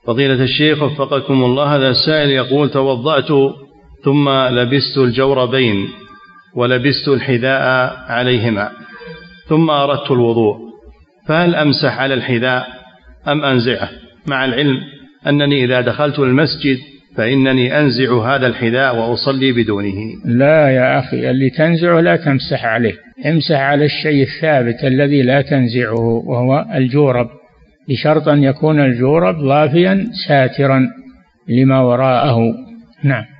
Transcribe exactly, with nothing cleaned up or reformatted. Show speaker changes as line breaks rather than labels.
فضيلة الشيخ وفقكم الله، هذا السائل يقول: توضأت ثم لبست الجوربين ولبست الحذاء عليهما ثم أردت الوضوء، فهل أمسح على الحذاء أم أنزعه، مع العلم أنني إذا دخلت المسجد فإنني أنزع هذا الحذاء وأصلي بدونه؟
لا يا أخي، اللي تنزعه لا تمسح عليه، امسح على الشيء الثابت الذي لا تنزعه وهو الجورب، بشرط أن يكون الجورب ضافيا ساترا لما وراءه. نعم.